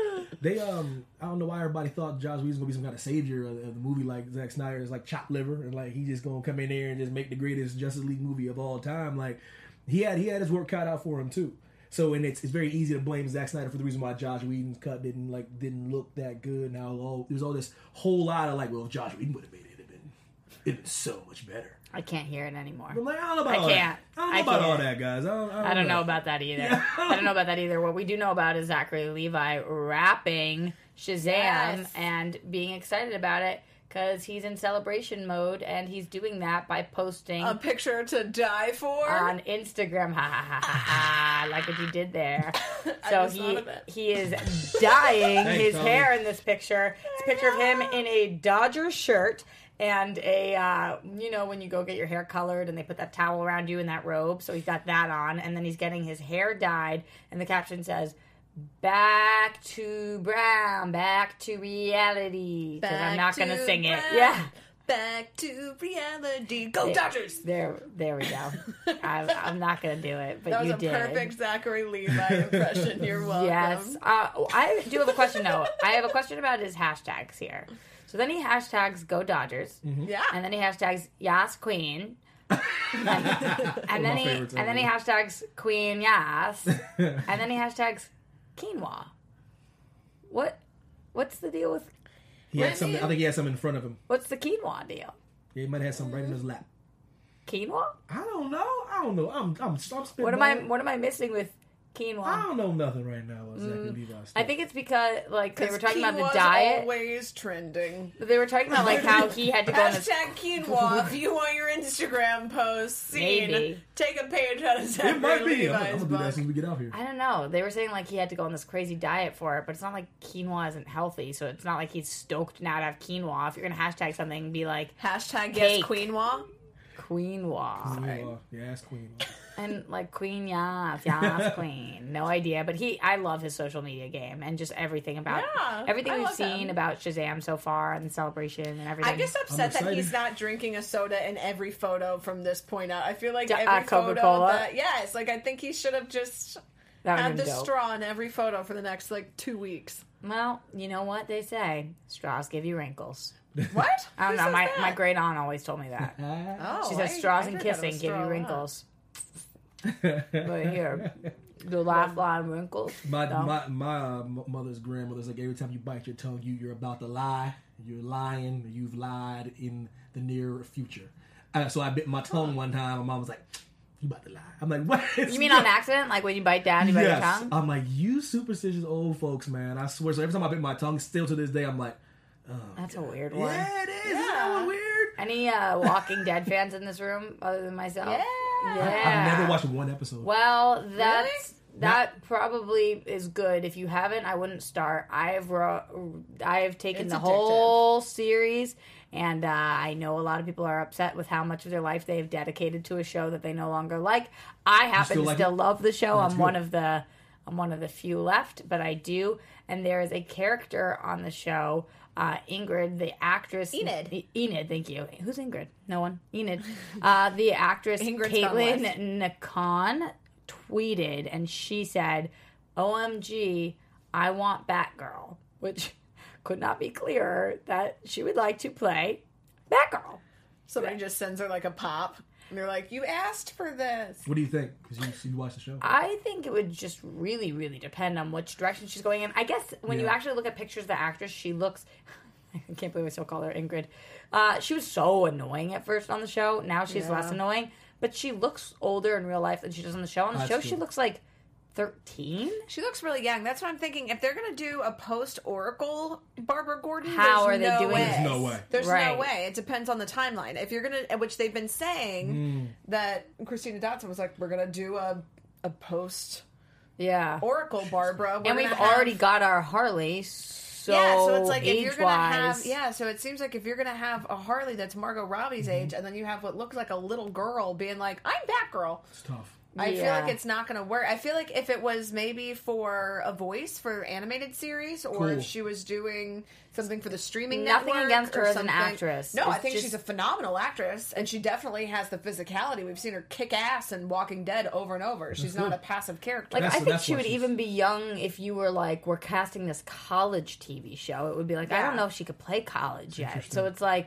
I don't know why everybody thought Joss Whedon's gonna be some kind of savior of the movie, like Zack Snyder is chopped liver, and he just gonna come in there and just make the greatest Justice League movie of all time. He had his work cut out for him too. So and it's very easy to blame Zack Snyder for the reason why Joss Whedon's cut didn't look that good. Now there's all this whole lot of if Joss Whedon would have made it, it'd been so much better. I can't hear it anymore. I don't know about all that. I don't know about all that, guys. I don't know about that either. Yeah. I don't know about that either. What we do know about is Zachary Levi rapping Shazam and being excited about it because he's in celebration mode, and he's doing that by posting a picture to die for on Instagram. Ha ha ha ha ha! Like what you did there. So he is dyeing his hair in this picture. It's a picture of him in a Dodgers shirt. And when you go get your hair colored and they put that towel around you in that robe. So he's got that on. And then he's getting his hair dyed. And the caption says, "Back to brown, back to reality." Because I'm not going to sing it. Yeah. Back to reality. Go Dodgers! There we go. I'm not going to do it, but you did. That was a perfect Zachary Levi impression. You're welcome. Yes. I do have a question, though. I have a question about his hashtags here. So then he hashtags Go Dodgers. Mm-hmm. Yeah. And then he hashtags Yas Queen. and then he hashtags Queen Yas. And then he hashtags quinoa. What's the deal with? He had something. I think he had something in front of him. What's the quinoa deal? Yeah, he might have something right in his lap. Quinoa? I don't know. I'm spitting. What am I missing with quinoa? I don't know nothing right now. Exactly. Levi's I think it's because they were talking about the diet. Always trending. They were talking about how he had to go on this. Quinoa. If you want your Instagram post seen, Maybe. take a page out of Zachary it might be. I'm Levi's gonna do that as soon as we get out here. I don't know. They were saying he had to go on this crazy diet for it, but it's not like quinoa isn't healthy, so it's not like he's stoked now to have quinoa. If you're gonna hashtag something, be like hashtag cake. yes quinoa. Quinoa. Yes, quinoa. And Queen Yas Queen. No idea. But I love his social media game and just everything about everything we've seen about Shazam so far and the celebration and everything. I'm just upset that he's not drinking a soda in every photo from this point out. I feel like every Coca-Cola? photo I think he should have just had the straw in every photo for the next 2 weeks. Well, you know what they say. Straws give you wrinkles. What? I don't know. My great aunt always told me that. She said straws and kissing give you wrinkles. But here, the lifeline wrinkles. My mother's grandmother's like, every time you bite your tongue, you're about to lie. You're lying. You've lied in the near future. So I bit my tongue one time. My mom was like, "You about to lie?" I'm like, "What?" You mean on accident? Like when you bite down, you bite your tongue? I'm like, "You superstitious old folks, man." I swear. So every time I bit my tongue, still to this day, I'm like, "Oh, that's God. A weird one." Yeah, it is. Isn't that one weird? Any Walking Dead fans in this room other than myself? Yeah. I've never watched one episode. Well, that probably is good. If you haven't, I wouldn't start. I have taken the whole series, and I know a lot of people are upset with how much of their life they have dedicated to a show that they no longer like. I happen to still love the show. I'm one of the few left, but I do. And there is a character on the show. Ingrid, the actress. Enid, thank you. Who's Ingrid? No one. Enid. The actress Caitlin Nakon tweeted, and she said, "OMG, I want Batgirl," which could not be clearer that she would like to play Batgirl. Somebody just sends her a pop. And they're like, "You asked for this." What do you think? Because you watched the show. I think it would just really, really depend on which direction she's going in. I guess when you actually look at pictures of the actress, she looks... I can't believe I still call her Ingrid. She was so annoying at first on the show. Now she's less annoying. But she looks older in real life than she does on the show. On the show, she looks like 13. She looks really young. That's what I'm thinking. If they're going to do a post-Oracle Barbara Gordon, how are they doing it? There's no way. There's no way. It depends on the timeline. If you're going to, which they've been saying, that Christina Dotson was like, we're going to do a post Oracle Barbara. And we've already got our Harley, so it's like if you're going to have, so it seems like if you're going to have a Harley that's Margot Robbie's age, and then you have what looks like a little girl being like, I'm Batgirl. It's tough. I feel like it's not going to work. I feel like if it was maybe for a voice for animated series, or if she was doing something for the streaming network. Nothing against her as an actress. No, I think she's a phenomenal actress, and she definitely has the physicality. We've seen her kick ass in Walking Dead over and over. She's not a passive character. I think she would even be young if you were like, we're casting this college TV show. It would be like, I don't know if she could play college yet. So it's like,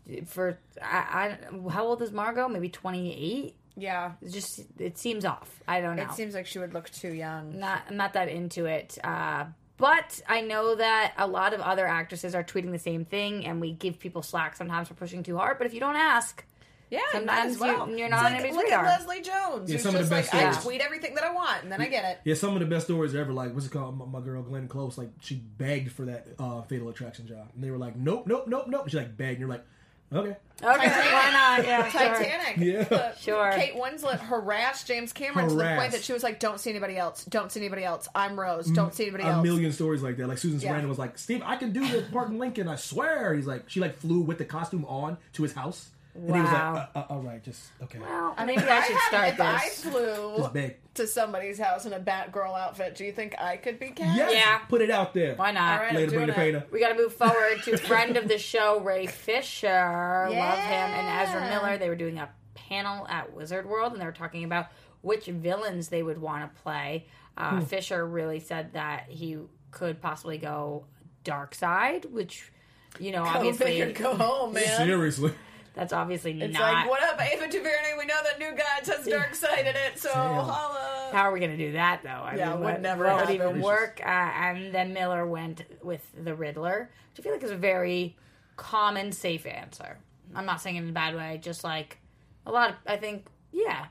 how old is Margot? Maybe 28? Yeah. It seems off. I don't know. It seems like she would look too young. I'm not that into it. But I know that a lot of other actresses are tweeting the same thing, and we give people slack sometimes for pushing too hard. But if you don't ask, sometimes you're not on anybody's radar. Look at Leslie Jones. Yeah, some of the best I tweet everything that I want, and then I get it. Yeah, some of the best stories ever. Like, what's it called? My girl Glenn Close. Like, she begged for that Fatal Attraction job, and they were like, nope. She begged, and you're like, okay, why not? Yeah, Titanic. Yeah, sure. Kate Winslet harassed James Cameron to the point that she was like, "Don't see anybody else. Don't see anybody else. I'm Rose. Don't see anybody else." A million stories like that. Like Susan Sarandon was like, "Steve, I can do the part in Lincoln. I swear." He's like, she flew with the costume on to his house. And he was like, all right, just, okay. Well, maybe I should start this. If I flew to somebody's house in a Batgirl outfit, do you think I could be cast? Yes. Yeah. Put it out there. Why not? All right, later, bring the painter. We got to move forward to friend of the show, Ray Fisher. Love him. And Ezra Miller. They were doing a panel at Wizard World, and they were talking about which villains they would want to play. Fisher really said that he could possibly go Darkseid, which obviously go home, man. Seriously. That's obviously it's not. Like, what up, Ava DuVernay? We know that New Gods has Darkseid in it, so holla. How are we going to do that, though? It would never happen. Would even work. And then Miller went with the Riddler, which I feel like is a very common, safe answer. I'm not saying it in a bad way, just like a lot of, I think, yeah,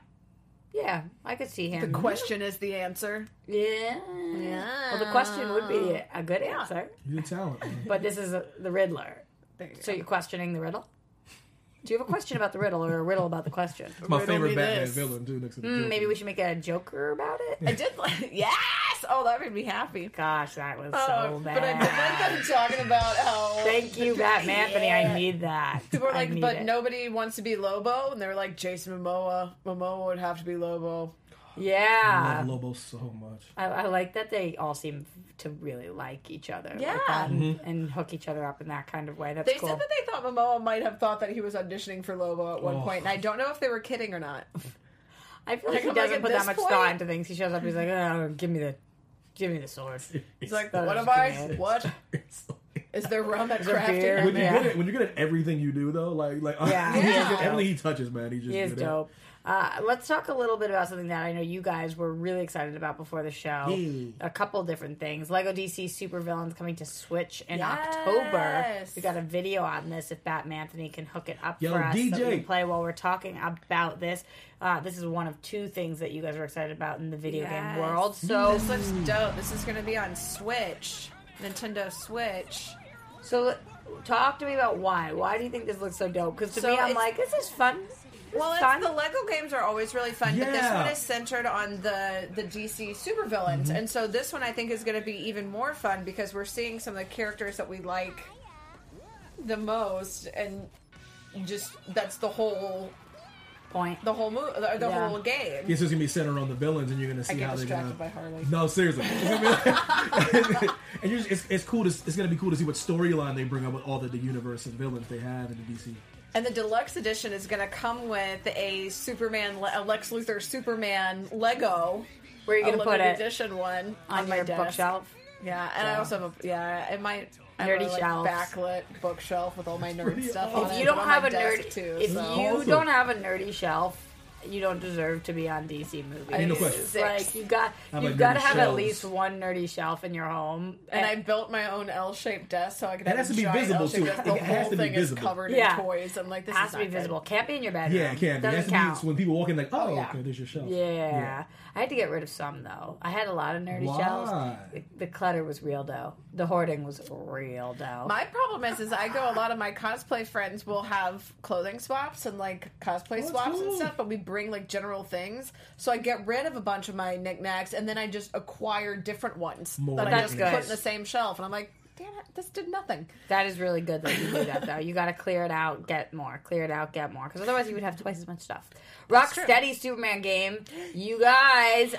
I could see him. The question is the answer. Yeah. Well, the question would be a good answer. You're talented. But this is the Riddler. So you're questioning the riddle? Do you have a question about the riddle or a riddle about the question? It's my favorite Batman villain, too, next to the Joker. Maybe we should make a Joker about it? I did yes! Oh, that made me happy. Gosh, that was so bad. But I did like them talking about how... Thank you, Batman Anthony. I need that. People were like, but nobody wants to be Lobo. And they were like, Jason Momoa. Momoa would have to be Lobo. Yeah. I love Lobo so much. I like that they all seem to really like each other. Yeah. Like and hook each other up in that kind of way. That's cool. They said that they thought Momoa might have thought that he was auditioning for Lobo at one point. And I don't know if they were kidding or not. I feel like he doesn't put that much thought into things. He shows up, he's like, oh, give me the sword. He's like, what am I? What? Is there rum at crafting? When you're good at everything you do, though, everything he touches, man, he is dope. Let's talk a little bit about something that I know you guys were really excited about before the show. Yeah. A couple different things. Lego DC Supervillains coming to Switch in October. We got a video on this if Batman Anthony can hook it up for us. DJ. That we can play while we're talking about this. This is one of two things that you guys are excited about in the video game world. So this looks dope. This is going to be on Switch. Nintendo Switch. So talk to me about why. Why do you think this looks so dope? Because to me, I'm like, this is fun. The Lego games are always really fun, but this one is centered on the DC supervillains, and so this one I think is going to be even more fun because we're seeing some of the characters that we like the most, and just that's the whole point, the whole whole game. Yes, it's gonna be centered on the villains, and you're gonna see how they're gonna. By Harley. No, seriously. And it's cool. It's gonna be cool to see what storyline they bring up with all the universe and villains they have in the DC. And the deluxe edition is going to come with a Lex Luthor Superman Lego. Where are you going to put it? Edition one on my bookshelf. Yeah, and I also have it might nerdy shelf, backlit bookshelf with all my nerd stuff on it. If you don't have a nerdy shelf, you don't deserve to be on DC movies. No question. Like you've got to have at least one nerdy shelf in your home. And I built my own L-shaped desk so I could. That has to be visible too. The whole thing is covered in toys. I'm like, this has to be visible. Can't be in your bedroom. Yeah, it can't. It has to be when people walk in, like, okay, there's your shelf. Yeah. I had to get rid of some though. I had a lot of nerdy shelves. The clutter was real though. The hoarding was real though. My problem is I go. A lot of my cosplay friends will have clothing swaps and like cosplay swaps and stuff, but we bring like general things. So I get rid of a bunch of my knickknacks and then I just acquire different ones that I just put in the same shelf. And I'm like, damn it, this did nothing. That is really good that you do that though. You got to clear it out, get more. Clear it out, get more. Because otherwise you would have twice as much stuff. Rocksteady Superman game. You guys,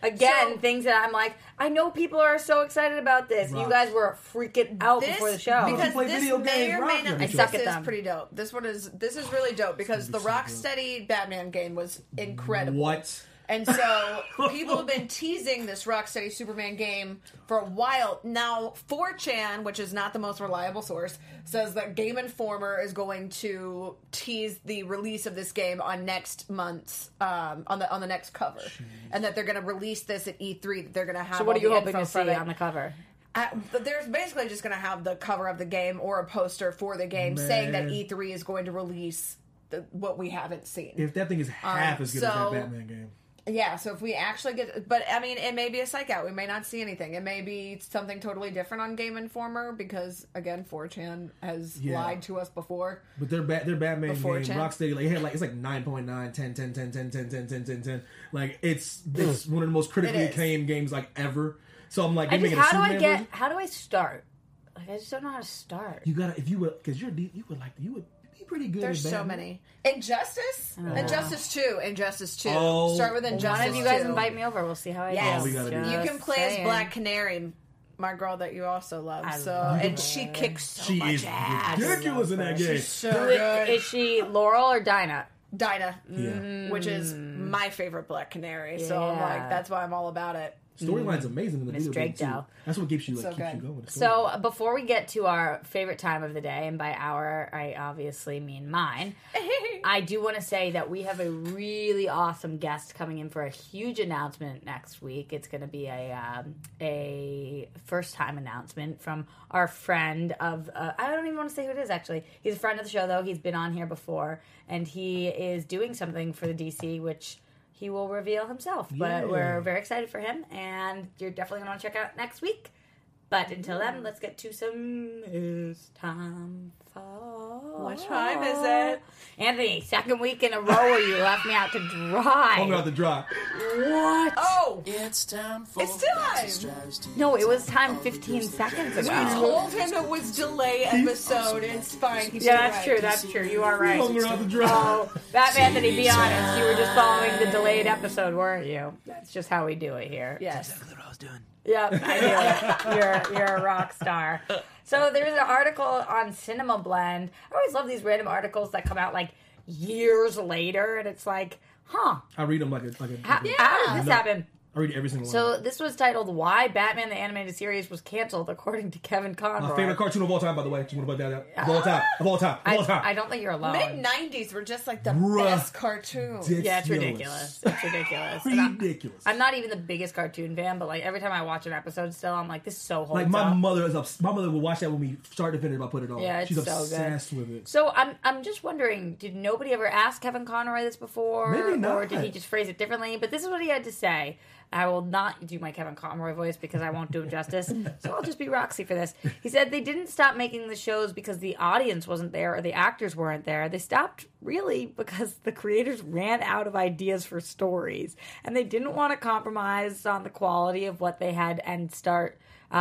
things that I'm like, I know people are so excited about this. You guys were freaking out before the show. Because this may or may not. I suck at them. This is pretty dope. This is really dope because the Rocksteady Batman game was incredible. What? And so people have been teasing this Rocksteady Superman game for a while. Now, 4chan, which is not the most reliable source, says that Game Informer is going to tease the release of this game on next month's on the next cover, and that they're going to release this at E3. That they're going to have. So what are you hoping to see on the cover? They're basically just going to have the cover of the game or a poster for the game saying that E3 is going to release what we haven't seen. If that thing is half as good as that Batman game. Yeah, so if we actually get... But, I mean, it may be a psych out. We may not see anything. It may be something totally different on Game Informer because, again, 4chan has lied to us before. But their Batman game, Rocksteady, it's like 9.9, 10, 10, 10, 10, 10, 10, 10, 10, 10. Like, it's one of the most critically acclaimed games, like, ever. So I'm like... how do I start? Like, I just don't know how to start. You gotta... Because you would pretty good. There's so many. Injustice 2. Oh, start with Injustice. One of you guys invite me over. We'll see how I do. You can play as Black Canary, my girl that you also love. She kicks so much ass. She is ridiculous in that game. She's so good. Is she Laurel or Dinah? Dinah, which is my favorite Black Canary. So I'm like, that's why I'm all about it. Storyline's amazing in the video game, too. That's what keeps you keeps you going. So before we get to our favorite time of the day, and by our, I obviously mean mine, I do want to say that we have a really awesome guest coming in for a huge announcement next week. It's going to be a first-time announcement from our friend of, I don't even want to say who it is, actually. He's a friend of the show, though. He's been on here before, and he is doing something for the DC, which he will reveal himself. But we're very excited for him, and you're definitely going to want to check out next week. But until then, let's get to some It's Time for... What time is it? Anthony, second week in a row where you left me out to dry. I'm out to dry. What? Oh! It's time for... It's time! No, it was time 15 seconds ago. We told him it was delay episode. It's fine. That's true. That's true. You are right. I'm out to dry. Oh, that Anthony, be honest. You were just following the delayed episode, weren't you? That's just how we do it here. Yes. That's exactly what I was doing. Yep, I do. You're a rock star. So there's an article on Cinema Blend. I always love these random articles that come out like years later, and it's like, huh? I read them like a how did this happen? I read every single one. So this was titled "Why Batman the Animated Series Was Canceled," according to Kevin Conroy. My favorite cartoon of all time, by the way. Just want to put that out. Of all time. I don't think you're alone. Mid-90s were just like the best cartoons. Yeah, it's ridiculous. It's ridiculous. Ridiculous. I'm not even the biggest cartoon fan, but like every time I watch an episode still, I'm like, this is so holds like my up. mother would watch that when we start to finish. I put it on. Yeah, she's so obsessed good. with it. So I'm just wondering, did nobody ever ask Kevin Conroy this before? Maybe not. Or did he just phrase it differently? But this is what he had to say. I will not do my Kevin Conroy voice because I won't do him justice. So I'll just be Roxy for this. He said they didn't stop making the shows because the audience wasn't there or the actors weren't there. They stopped really because the creators ran out of ideas for stories. And they didn't want to compromise on the quality of what they had and start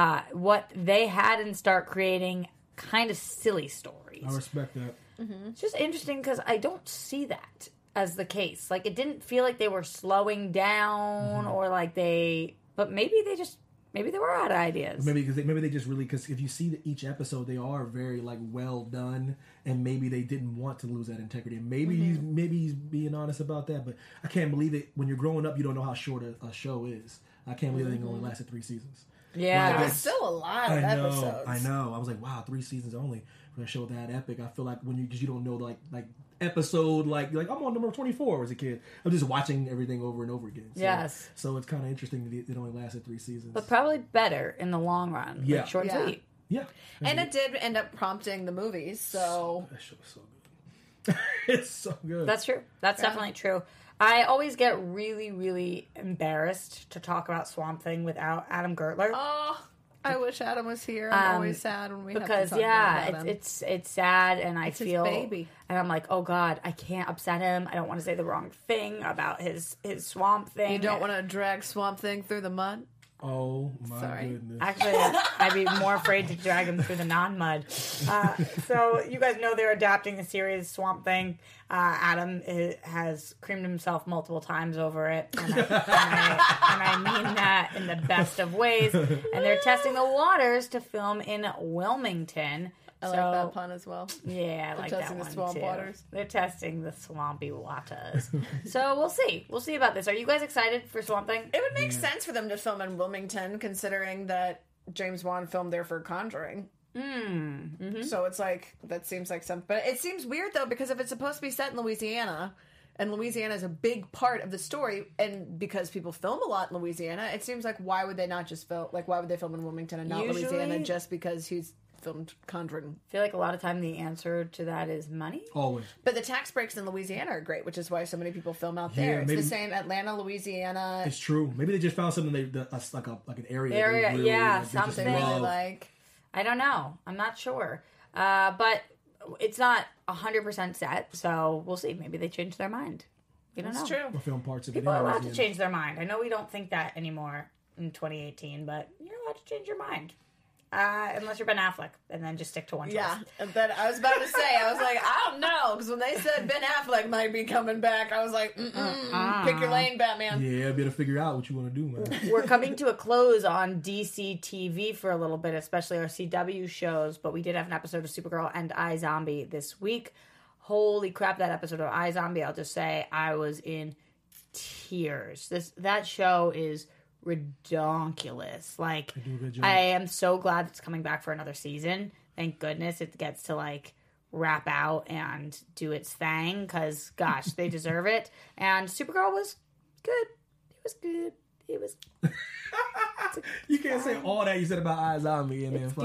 creating kind of silly stories. I respect that. Mm-hmm. It's just interesting because I don't see that as the case. Like, it didn't feel like they were slowing down or like but maybe they were out of ideas. Maybe they just really, because if you see each episode, they are very like well done, and maybe they didn't want to lose that integrity. And maybe he's being honest about that. But I can't believe it. When you're growing up, you don't know how short a show is. I can't believe it only lasted 3 seasons. Yeah, there's still a lot of episodes. I know. I was like, wow, 3 seasons only for a show that epic. I feel like because you don't know like episode like I'm on number 24 as a kid. I'm just watching everything over and over again. So, yes. So it's kind of interesting that it only lasted 3 seasons. But probably better in the long run. Yeah. Like short and sweet. Yeah. And it did end up prompting the movies. So that show was so good. It's so good. That's true. That's definitely true. I always get really, really embarrassed to talk about Swamp Thing without Adam Gertler. Oh, I wish Adam was here. I'm always sad when we have to talk about him. It's sad, and it's feel his baby. And I'm like, oh God, I can't upset him. I don't want to say the wrong thing about his Swamp Thing. You don't want to drag Swamp Thing through the mud? Oh my goodness! Actually, I'd be more afraid to drag him through the non-mud. So you guys know they're adapting the series Swamp Thing. Adam has creamed himself multiple times over it, and I mean that in the best of ways. And they're testing the waters to film in Wilmington. I like that pun as well. Yeah, I like that one the swamp too. Waters. They're testing the swampy waters. So we'll see. We'll see about this. Are you guys excited for Swamp Thing? It would make sense for them to film in Wilmington, considering that James Wan filmed there for Conjuring. Mm-hmm. So it's like, that seems like something. But it seems weird, though, because if it's supposed to be set in Louisiana, and Louisiana is a big part of the story, and because people film a lot in Louisiana, it seems like, why would they not just film, why would they film in Wilmington and not Louisiana just because he's filmed Conjuring? I feel like a lot of time the answer to that is money. Always. But the tax breaks in Louisiana are great, which is why so many people film out there. It's the same Atlanta, Louisiana. It's true. Maybe they just found something that's like an area. Really, something really like. I don't know. I'm not sure. But it's not 100% set, so we'll see. Maybe they change their mind. We don't know. That's true. Or film parts of People are allowed to change their mind. I know we don't think that anymore in 2018, but you're allowed to change your mind. Unless you're Ben Affleck, and then just stick to one choice. Yeah, but I was about to say, I was like, I don't know, because when they said Ben Affleck might be coming back, I was like, pick your lane, Batman. Yeah, better figure out what you want to do, man. We're coming to a close on DC TV for a little bit, especially our CW shows, but we did have an episode of Supergirl and iZombie this week. Holy crap, that episode of iZombie, I'll just say, I was in tears. That show is ridiculous. Like, I am so glad it's coming back for another season. Thank goodness it gets to, like, wrap out and do its thing, because, gosh, they deserve it. And Supergirl was good. It was good. It was... You can't say all that you said about Eyes on Me and then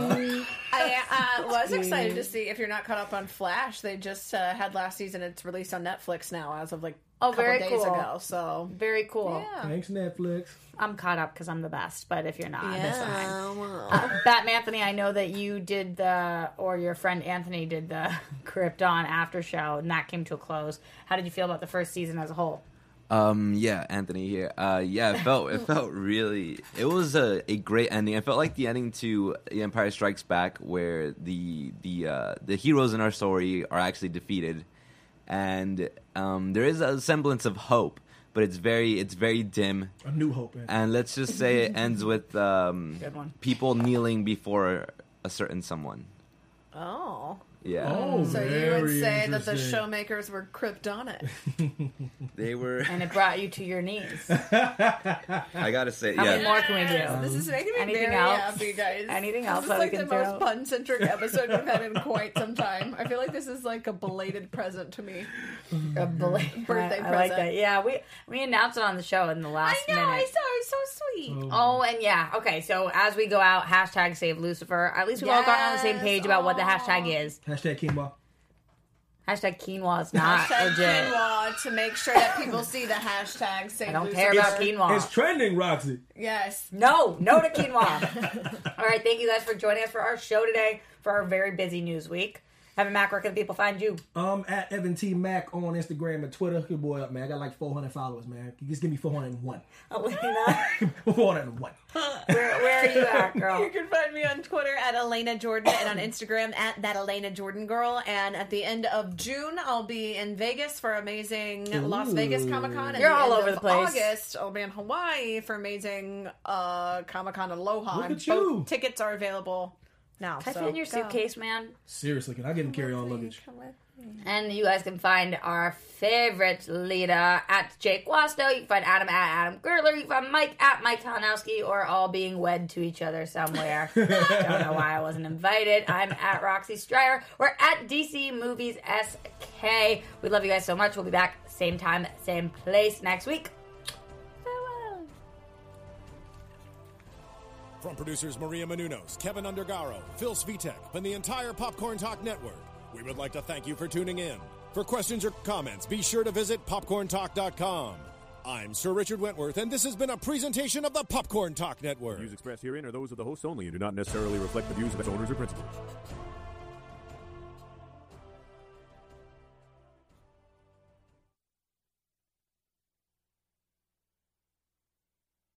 I was excited to see, if you're not caught up on Flash, they just had last season. It's released on Netflix now as of like a couple days ago. So very cool. Yeah. Thanks, Netflix. I'm caught up because I'm the best, but if you're not, that's fine. Batman Anthony, I know that you did or your friend Anthony did the Krypton after show, and that came to a close. How did you feel about the first season as a whole? Yeah, Anthony here. It felt really, it was a great ending. I felt like the ending to The Empire Strikes Back, where the heroes in our story are actually defeated, and there is a semblance of hope, but it's very dim. A new hope. And let's just say it ends with people kneeling before a certain someone. Oh. Yeah. Oh, so you would say that the showmakers were Kryptonic. They were. And it brought you to your knees. I gotta say, How many more can we do? This is making me Anything very else? happy, guys. Anything else This is that like we the can most pun-centric episode we've had in quite some time. I feel like this is like a belated present to me. A belated birthday present. I like that. Yeah, we announced it on the show in the last minute. I saw it. So sweet. Oh, and yeah. Okay, so as we go out, hashtag save Lucifer. At least we've all gotten on the same page about what the hashtag is. Hashtag quinoa. Hashtag quinoa is not hashtag legit. Quinoa to make sure that people see the hashtag save I don't Lucifer. care about quinoa. It's trending, Roxy. Yes. No to quinoa. All right, thank you guys for joining us for our show today, for our very busy news week. Evan Mack, where can people find you? At Evan T. Mack on Instagram and Twitter. Good boy up, man. I got like 400 followers, man. You just give me 401. Elena. 401. Where are you at, girl? You can find me on Twitter at Elena Jordan and on Instagram at that Elena Jordan girl. And at the end of June, I'll be in Vegas for amazing Las Vegas Comic-Con. You're all over the place. August, I'll be in Hawaii for amazing Comic-Con Aloha. Look at you. Both tickets are available now. Can I fit in your suitcase, man? Seriously, can I get in carry-on luggage? And you guys can find our favorite leader at Jake Wasto. You can find Adam at Adam Gertler. You can find Mike at Mike Kalinowski, or all being wed to each other somewhere. Don't know why I wasn't invited. I'm at Roxy Stryer. We're at DC Movies SK. We love you guys so much. We'll be back same time, same place next week. Farewell. From producers Maria Menounos, Kevin Undergaro, Phil Svitek, and the entire Popcorn Talk Network, we would like to thank you for tuning in. For questions or comments, be sure to visit popcorntalk.com. I'm Sir Richard Wentworth, and this has been a presentation of the Popcorn Talk Network. The views expressed herein are those of the hosts only and do not necessarily reflect the views of its owners or principals.